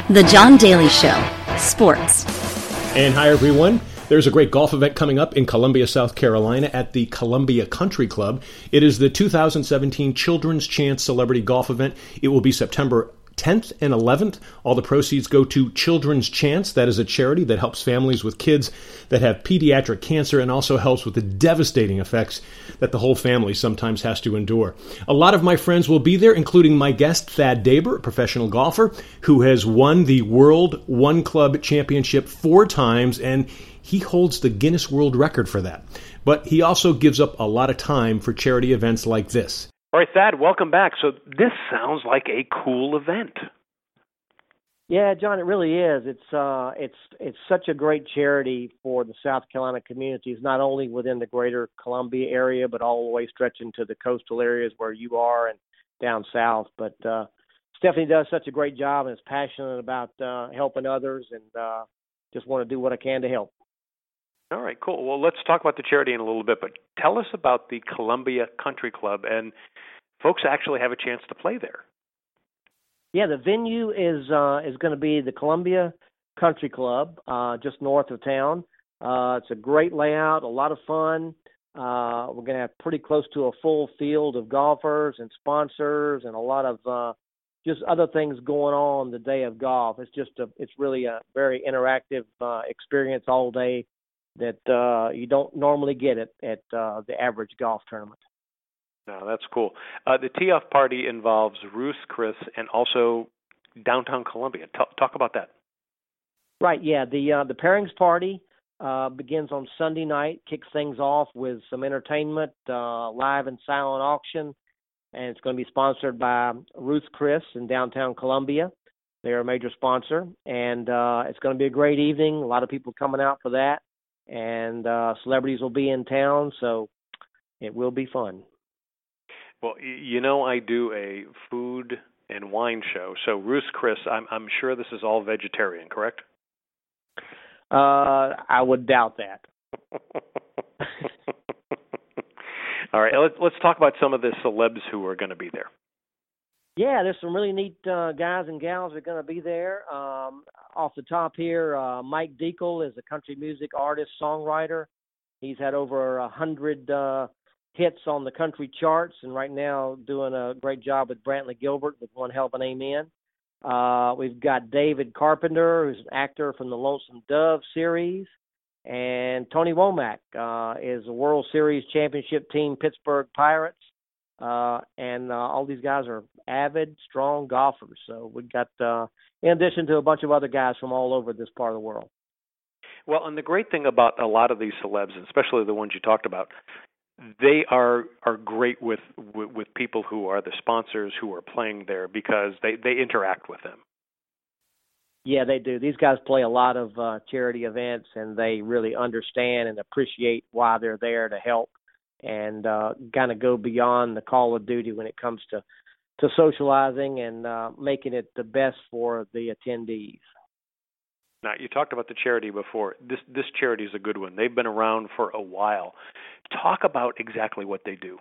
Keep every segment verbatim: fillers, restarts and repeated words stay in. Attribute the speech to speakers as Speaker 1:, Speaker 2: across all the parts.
Speaker 1: The John Daly Show. Sports.
Speaker 2: And hi, everyone. There's a great golf event coming up in Columbia, South Carolina at the Columbia Country Club. It is the two thousand seventeen Children's Chance Celebrity Golf Event. It will be September tenth and eleventh. All the proceeds go to Children's Chance. That is a charity that helps families with kids that have pediatric cancer and also helps with the devastating effects that the whole family sometimes has to endure. A lot of my friends will be there, including my guest, Thad Daber, a professional golfer who has won the World One Club Championship four times, and he holds the Guinness World Record for that. But he also gives up a lot of time for charity events like this.
Speaker 3: All right, Thad, welcome back. So this sounds like a cool event.
Speaker 4: Yeah, John, it really is. It's uh, it's it's such a great charity for the South Carolina communities, not only within the greater Columbia area, but all the way stretching to the coastal areas where you are and down south. But uh, Stephanie does such a great job and is passionate about uh, helping others, and uh, just want to do what I can to help.
Speaker 3: All right, cool. Well, let's talk about the charity in a little bit, but tell us about the Columbia Country Club, and folks actually have a chance to play there.
Speaker 4: Yeah, the venue is uh, is going to be the Columbia Country Club, uh, just north of town. Uh, it's a great layout, a lot of fun. Uh, we're going to have pretty close to a full field of golfers and sponsors, and a lot of uh, just other things going on the day of golf. It's just a, it's really a very interactive uh, experience all day that uh, you don't normally get it at uh, the average golf tournament.
Speaker 3: No, that's cool. Uh, the tee-off party involves Ruth Chris and also downtown Columbia. T- talk about that.
Speaker 4: Right, yeah. The uh, the pairings party uh, begins on Sunday night, kicks things off with some entertainment, uh, live and silent auction, and it's going to be sponsored by Ruth Chris in downtown Columbia. They're a major sponsor, and uh, it's going to be a great evening. A lot of people coming out for that, and uh, celebrities will be in town, so it will be fun.
Speaker 3: Well, you know, I do a food and wine show. So, Ruth Chris, I'm, I'm sure this is all vegetarian, correct?
Speaker 4: Uh, I would doubt that.
Speaker 3: All right, let's, let's talk about some of the celebs who are going to be there.
Speaker 4: Yeah, there's some really neat uh, guys and gals that are going to be there. Um, off the top here, uh, Mike Deacle is a country music artist, songwriter. He's had over a hundred uh, hits on the country charts, and right now doing a great job with Brantley Gilbert with One Hell of a Name In. Uh, we've got David Carpenter, who's an actor from the Lonesome Dove series, and Tony Womack uh, is a World Series championship team Pittsburgh Pirates, uh, and uh, all these guys are avid, strong golfers. So we've got, uh, in addition to a bunch of other guys from all over this part of the world.
Speaker 3: Well, and the great thing about a lot of these celebs, especially the ones you talked about, they are are great with, with with people who are the sponsors who are playing there because they, they interact with them.
Speaker 4: Yeah, they do. These guys play a lot of uh, charity events, and they really understand and appreciate why they're there to help and uh, kind of go beyond the call of duty when it comes to, to socializing and uh, making it the best for the attendees.
Speaker 3: Now, you talked about the charity before. This this charity is a good one. They've been around for a while. Talk about exactly what they do.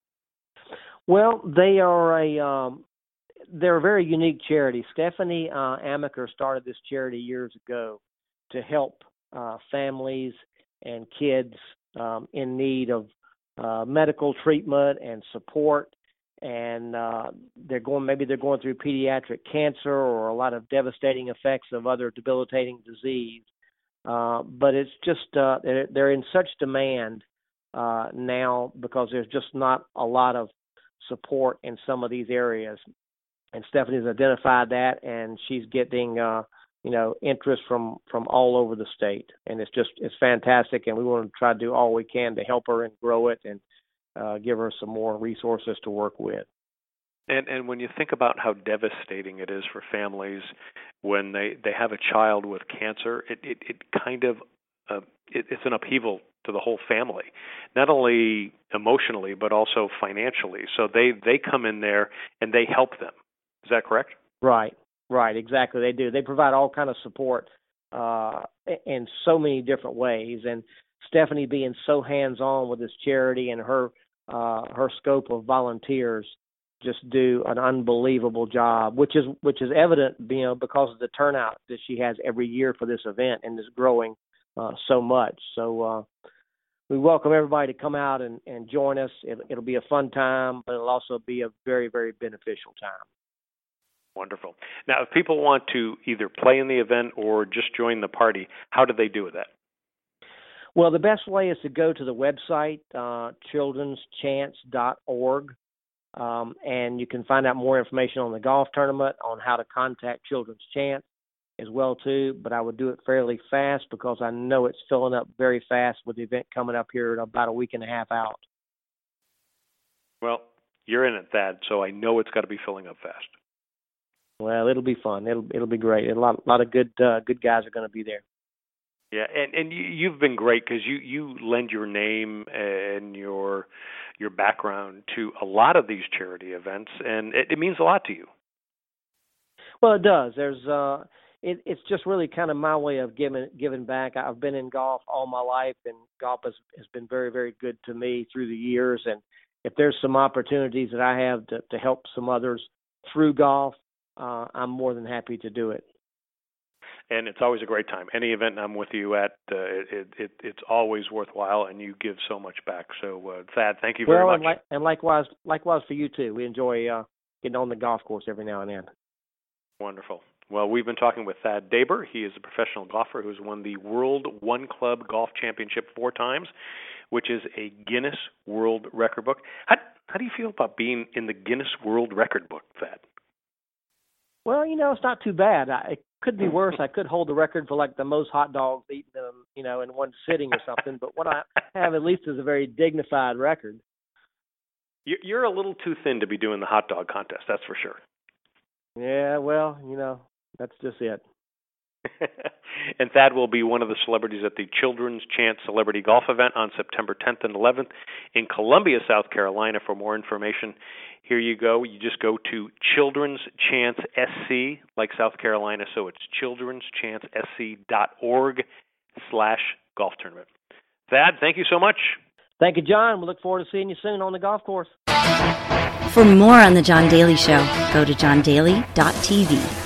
Speaker 4: Well, they are a um, they're a very unique charity. Stephanie uh, Amaker started this charity years ago to help uh, families and kids um, in need of uh, medical treatment and support. And uh, they're going maybe they're going through pediatric cancer or a lot of devastating effects of other debilitating disease. Uh, but it's just uh, they're, they're in such demand uh, now because there's just not a lot of support in some of these areas. And Stephanie's identified that, and she's getting uh, you know interest from, from all over the state. And it's just it's fantastic, and we want to try to do all we can to help her and grow it and Uh, give her some more resources to work with.
Speaker 3: And and when you think about how devastating it is for families when they, they have a child with cancer, it it, it kind of uh, it, it's an upheaval to the whole family, not only emotionally but also financially. So they, they come in there and they help them. Is that correct?
Speaker 4: Right, right, exactly. They do. They provide all kind of support uh, in so many different ways. And Stephanie being so hands-on with this charity and her uh, her scope of volunteers just do an unbelievable job, which is which is evident, you know, because of the turnout that she has every year for this event, and is growing uh, so much. So uh, we welcome everybody to come out and, and join us. It, it'll be a fun time, but it'll also be a very, very beneficial time.
Speaker 3: Wonderful. Now, if people want to either play in the event or just join the party, how do they do that?
Speaker 4: Well, the best way is to go to the website, uh, children's chance dot org. Um, and you can find out more information on the golf tournament, on how to contact Children's Chance as well, too. But I would do it fairly fast because I know it's filling up very fast with the event coming up here in about a week and a half out.
Speaker 3: Well, you're in it, Thad, so I know it's got to be filling up fast.
Speaker 4: Well, it'll be fun. It'll it'll be great. A lot, a lot of good uh, good guys are going to be there.
Speaker 3: Yeah, and and you, you've been great because you, you lend your name and your your background to a lot of these charity events, and it, it means a lot to you.
Speaker 4: Well, it does. There's uh, it, it's just really kind of my way of giving giving back. I've been in golf all my life, and golf has has been very, very good to me through the years. And if there's some opportunities that I have to, to help some others through golf, uh, I'm more than happy to do it.
Speaker 3: And it's always a great time. Any event I'm with you at, uh, it, it it's always worthwhile, and you give so much back. So, uh, Thad, thank you very
Speaker 4: well,
Speaker 3: much.
Speaker 4: And, li- and likewise, likewise for you too. We enjoy uh, getting on the golf course every now and then.
Speaker 3: Wonderful. Well, we've been talking with Thad Daber. He is a professional golfer who's won the World One Club Golf Championship four times, which is a Guinness World Record book. How how do you feel about being in the Guinness World Record book, Thad?
Speaker 4: Well, you know, it's not too bad. I, it could be worse. I could hold the record for like the most hot dogs eaten, um, you know, in one sitting or something. But what I have at least is a very dignified record.
Speaker 3: You're a little too thin to be doing the hot dog contest, that's for sure.
Speaker 4: Yeah, well, you know, that's just it.
Speaker 3: And Thad will be one of the celebrities at the Children's Chance Celebrity Golf event on September tenth and eleventh in Columbia, South Carolina. For more information, here you go. You just go to Children's Chance S C, like South Carolina, so it's children's chance s c dot org slash golf tournament. Thad, thank you so much.
Speaker 4: Thank you, John. We look forward to seeing you soon on the golf course.
Speaker 1: For more on The John Daly Show, go to john daly dot t v.